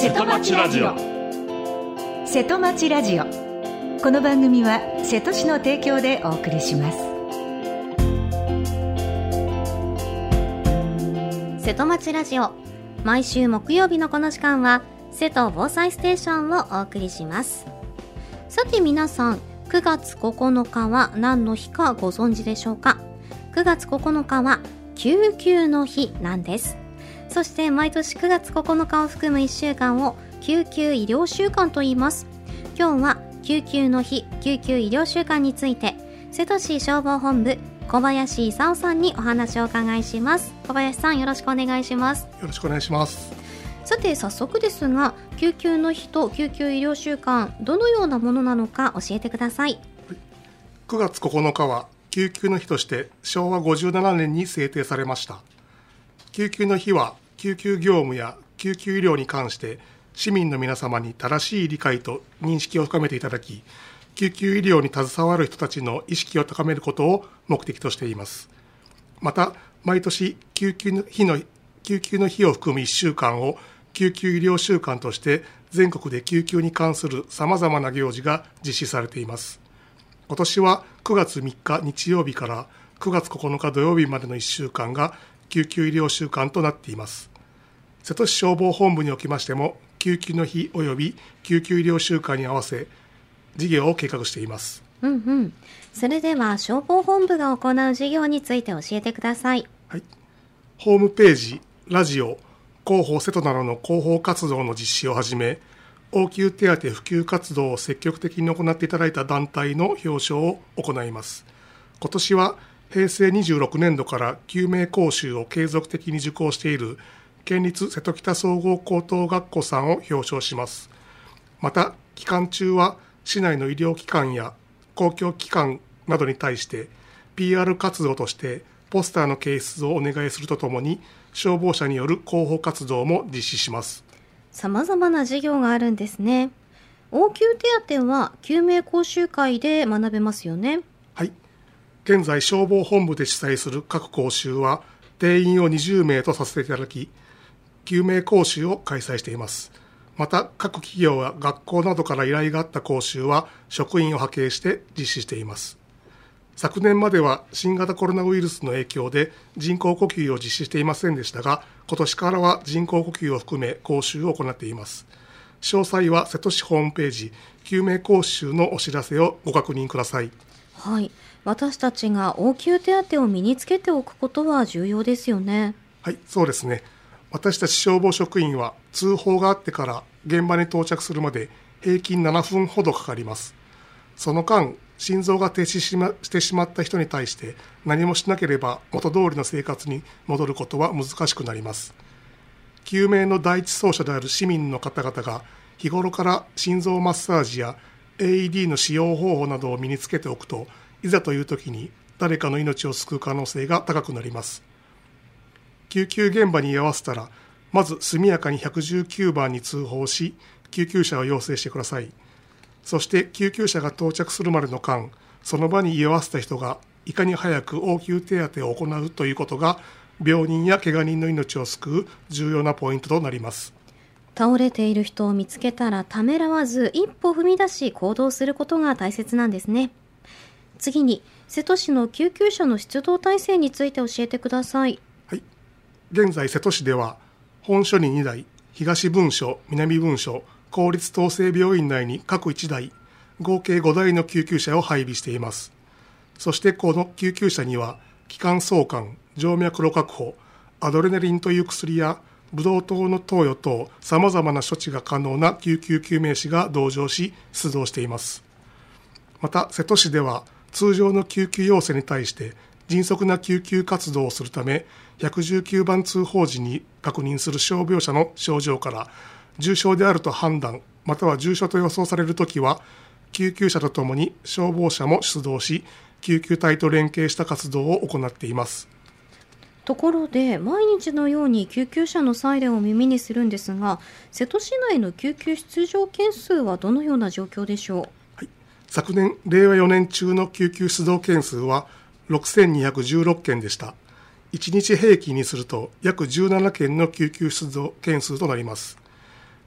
瀬戸町ラジオ。 瀬戸町ラジオ。この番組は瀬戸市の提供でお送りします。 瀬戸町ラジオ、毎週木曜日のこの時間は瀬戸防災ステーションをお送りします。さて皆さん、9月9日は何の日かご存知でしょうか。9月9日は救急の日なんです。そして毎年9月9日を含む1週間を救急医療週間と言います。今日は救急の日、救急医療週間について瀬戸市消防本部小林勲さんにお話をお伺いします。小林さん、よろしくお願いします。 よろしくお願いします。 さて早速ですが、救急の日と救急医療週間、どのようなものなのか教えてください。 9月9日は救急の日として昭和57年に制定されました。救急の日は救急業務や救急医療に関して市民の皆様に正しい理解と認識を深めていただき、救急医療に携わる人たちの意識を高めることを目的としています。また毎年救急の日を含む1週間を救急医療週間として全国で救急に関するさまざまな行事が実施されています。今年は9月3日日曜日から9月9日土曜日までの1週間が救急医療週間となっています。瀬戸市消防本部におきましても救急の日及び救急医療週間に合わせ事業を計画しています。 それでは消防本部が行う事業について教えてください。 はい、ホームページ、ラジオ、広報瀬戸などの広報活動の実施をはじめ、応急手当普及活動を積極的に行っていただいた団体の表彰を行います。今年は平成26年度から救命講習を継続的に受講している県立瀬戸北総合高等学校さんを表彰します。また期間中は市内の医療機関や公共機関などに対して PR 活動としてポスターの掲出をお願いするとともに、消防車による広報活動も実施します。 さまざまな事業があるんですね。応急手当は救命講習会で学べますよね。 はい、現在消防本部で主催する各講習は定員を20名とさせていただき、救命講習を開催しています。また各企業や学校などから依頼があった講習は職員を派遣して実施しています。昨年までは新型コロナウイルスの影響で人工呼吸を実施していませんでしたが、今年からは人工呼吸を含め講習を行っています。詳細は瀬戸市ホームページ救命講習のお知らせをご確認ください。 はい、私たちが応急手当を身につけておくことは重要ですよね。 はい、そうですね。私たち消防職員は通報があってから現場に到着するまで平均7分ほどかかります。その間、心臓が停止してしまった人に対して何もしなければ元通りの生活に戻ることは難しくなります。救命の第一走者である市民の方々が日頃から心臓マッサージや AED の使用方法などを身につけておくと、いざという時に誰かの命を救う可能性が高くなります。救急現場に居合わせたら、まず速やかに119番に通報し、救急車を要請してください。そして救急車が到着するまでの間、その場に居合わせた人がいかに早く応急手当を行うということが、病人や怪我人の命を救う重要なポイントとなります。 倒れている人を見つけたらためらわず一歩踏み出し行動することが大切なんですね。次に瀬戸市の救急車の出動体制について教えてください。 はい、現在瀬戸市では本署に2台、東分署、南分署、公立統制病院内に各1台、合計5台の救急車を配備しています。そしてこの救急車には気管挿管、静脈路確保、アドレナリンという薬やブドウ糖の投与等さまざまな処置が可能な救急救命士が同乗し出動しています。また瀬戸市では通常の救急要請に対して迅速な救急活動をするため、119番通報時に確認する傷病者の症状から重症であると判断、または重症と予想されるときは救急車とともに消防車も出動し、救急隊と連携した活動を行っています。 ところで毎日のように救急車のサイレンを耳にするんですが、瀬戸市内の救急出動件数はどのような状況でしょう。 はい、昨年令和4年中の救急出動件数は6216件でした。1日平均にすると約17件の救急出動件数となります。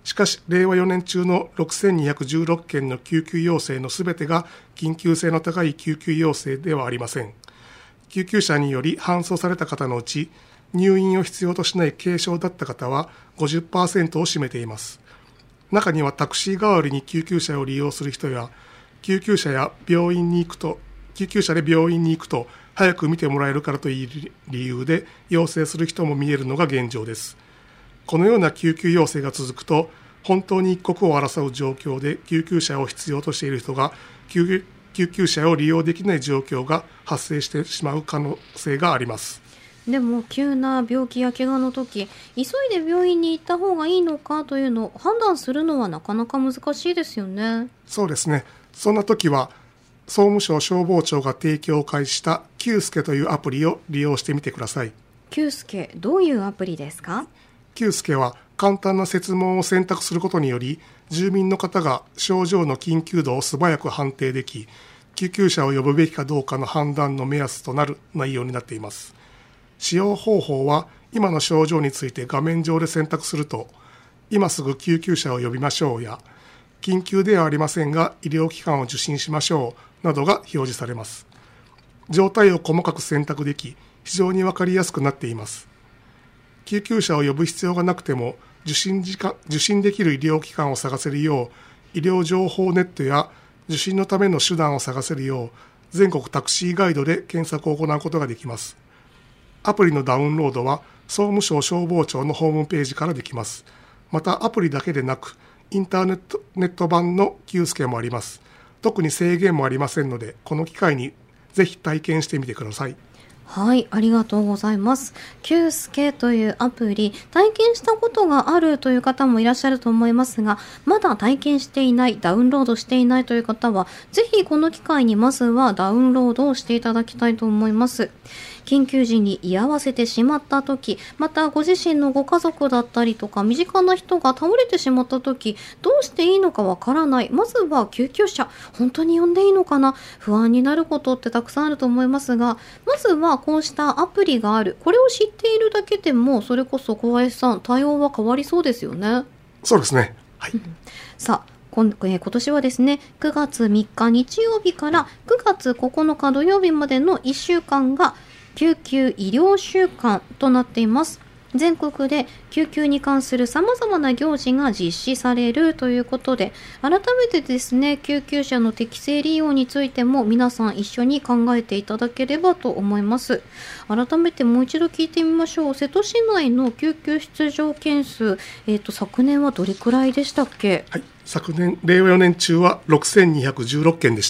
しかし、令和4年中の6216件の救急要請のすべてが緊急性の高い救急要請ではありません。救急車により搬送された方のうち、入院を必要としない軽症だった方は 50% を占めています。中にはタクシー代わりに救急車を利用する人や、救急車で病院に行くと早く見てもらえるからという理由で要請する人も見えるのが現状です。このような救急要請が続くと、本当に一刻を争う状況で救急車を必要としている人が救急車を利用できない状況が発生してしまう可能性があります。 でも急な病気や怪我の時、急いで病院に行った方がいいのかというのを判断するのはなかなか難しいですよね。 そうですね。そんな時は総務省消防庁が提供を開始したキュースケというアプリを利用してみてください。 キュースケ、どういうアプリですか？ キュースケは簡単な設問を選択することにより、住民の方が症状の緊急度を素早く判定でき、救急車を呼ぶべきかどうかの判断の目安となる内容になっています。使用方法は、今の症状について画面上で選択すると、今すぐ救急車を呼びましょうや、緊急ではありませんが医療機関を受診しましょうなどが表示されます。状態を細かく選択でき、非常にわかりやすくなっています。救急車を呼ぶ必要がなくても受診できる医療機関を探せるよう、医療情報ネットや受診のための手段を探せるよう、全国タクシーガイドで検索を行うことができます。アプリのダウンロードは総務省消防庁のホームページからできます。またアプリだけでなく、インターネット版のキュースケもあります。特に制限もありませんので、この機会にぜひ体験してみてください。 はい、ありがとうございます。キュースケというアプリ、体験したことがあるという方もいらっしゃると思いますが、まだ体験していない、ダウンロードしていないという方は、ぜひこの機会にまずはダウンロードをしていただきたいと思います。緊急時に居合わせてしまった時、またご自身のご家族だったりとか身近な人が倒れてしまった時、どうしていいのかわからない。まずは救急車、本当に呼んでいいのかな、不安になることってたくさんあると思いますが、まずはこうしたアプリがある、これを知っているだけでも、それこそ小林さん、対応は変わりそうですよね。 そうですね。はい。 さあ、今年はですね、9月3日日曜日から9月9日土曜日までの1週間が救急医療週間となっています。全国で救急に関する様々な行事が実施されるということで、改めてですね、救急車の適正利用についても皆さん一緒に考えていただければと思います。改めてもう一度聞いてみましょう。瀬戸市内の救急出場件数、昨年はどれくらいでしたっけ？ はい、昨年、令和4年中は6216件でした。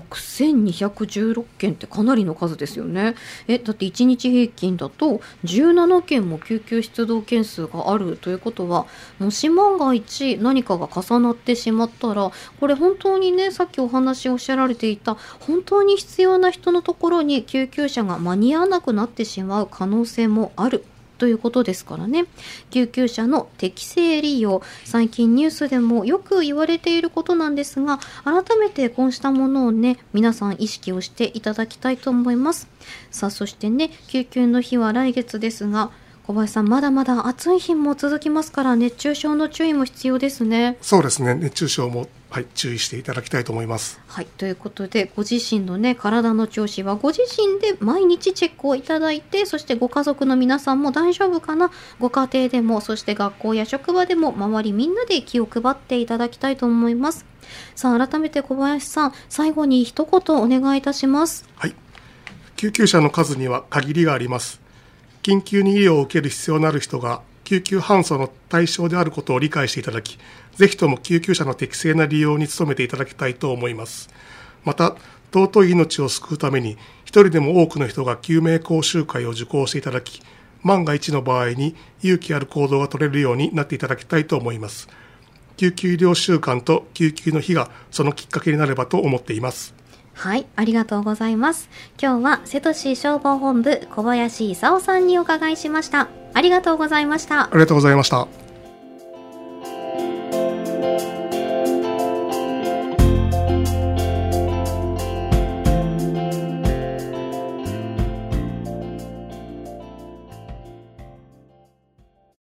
6216件ってかなりの数ですよね。だって1日平均だと17件も救急出動件数があるということは、もし万が一何かが重なってしまったら、これ本当にね、さっきお話をおっしゃられていた本当に必要な人のところに救急車が間に合わなくなってしまう可能性もあるということですからね。救急車の適正利用、最近ニュースでもよく言われていることなんですが、改めてこうしたものをね、皆さん意識をしていただきたいと思います。さあ、そしてね、救急の日は来月ですが、小林さん、まだまだ暑い日も続きますから、熱中症の注意も必要ですね。 そうですね。熱中症も、はい、注意していただきたいと思います。 はい、ということで、ご自身のね、体の調子はご自身で毎日チェックをいただいて、そしてご家族の皆さんも大丈夫かな、ご家庭でも、そして学校や職場でも、周りみんなで気を配っていただきたいと思います。さあ、改めて小林さん、最後に一言お願いいたします。 はい。救急車の数には限りがあります。緊急に医療を受ける必要のある人が救急搬送の対象であることを理解していただき、ぜひとも救急車の適正な利用に努めていただきたいと思います。また、尊い命を救うために、一人でも多くの人が救命講習会を受講していただき、万が一の場合に勇気ある行動が取れるようになっていただきたいと思います。救急医療週間と救急の日がそのきっかけになればと思っています。 はい、ありがとうございます。今日は瀬戸市消防本部小林勲さんにお伺いしました。ありがとうございました。 ありがとうございました。